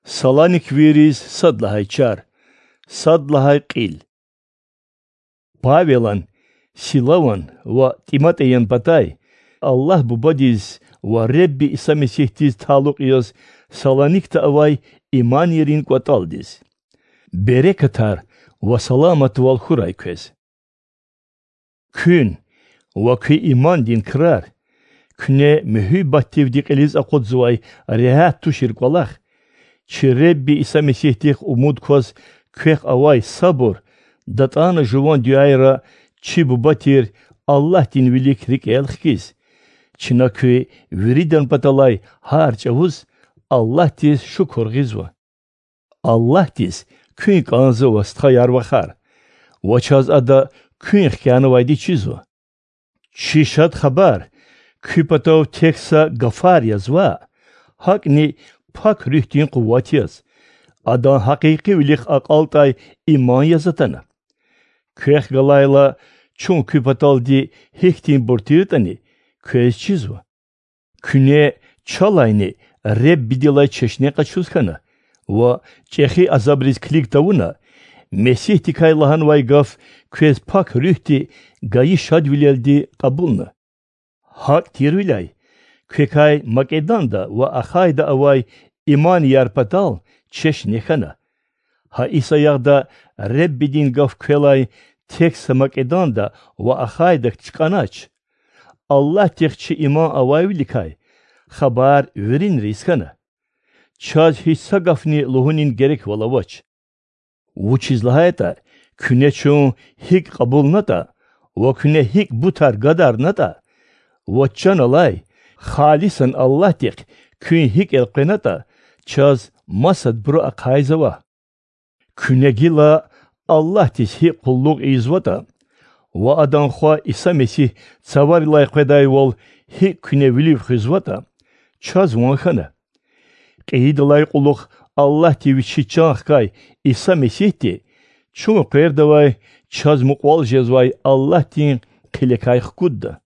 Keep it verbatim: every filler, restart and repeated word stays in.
Salanik viris sadlahay çar, sadlahay qil. Павелан, Силаван ва Тиматеян Патай, Аллах бубадиз ва Ребби Иса Месихтиз талук йоз Саланикта авай иман yerин кваталдиз. Берекатар ва саламат вал хурай көз. Kün ва kü iman din kırar. Küne mühibbattiv dikeliz akod zuvay rehat tuşir kolak. Çi Rebbi İsa Mesihtik umud koz kök avay sabur. Datana juvan düayra çi bu batir Allah din vilik rik elkiz. Çina kü viridan patalay harcavuz Allah diz şu korgizva. Allah diz kün kanzı vastha yarvakar. Vaçaz ada kün khyanı vaydi çizva. Çi şad haber kü patav teksa gafar yazva. Hak ni pak rühtin kuvvat yaz. Adan hakiki vilik akaltay iman yazatana. Kök galayla çun küpatal di hektin bortirtani köz çizva. Küne çalayni Rebbi dilay çeşne kaçuzkana. Va çehi azabriz klik tavuna. Mesih tikaylahan vay gaf köz pak rühti gayi şadvileldi kabulna. Hak tirvilay. Kökay Makedanda ve Ahayda avay iman yarpatal çeşnekana. Ha İsa'yağda Rebbi din gaf kölay teksa Makedanda ve Ahayda çıkanaç. Allah tekçi iman avayvilikay. Habar verin riskana. Çaz hissa gafni luhunin gerek valavaç. Vuçizlahayta küne çoğun hik kabulnata ve küne hik butar gadarnata vaçcan alay halisan Allah tek kün hik elqenata çaz masad bro akayzava. Küne gila Allah tis hik kulluk izvata ve adan xwa İsa Mesih savar layqeday vol hik küne viliv xizvata çaz vankana. Qeydalay quluk Allah tivi çiçağkay İsa Mesihti çun qerdavay çaz muqval jezvay Allah tin qilekay xkudda.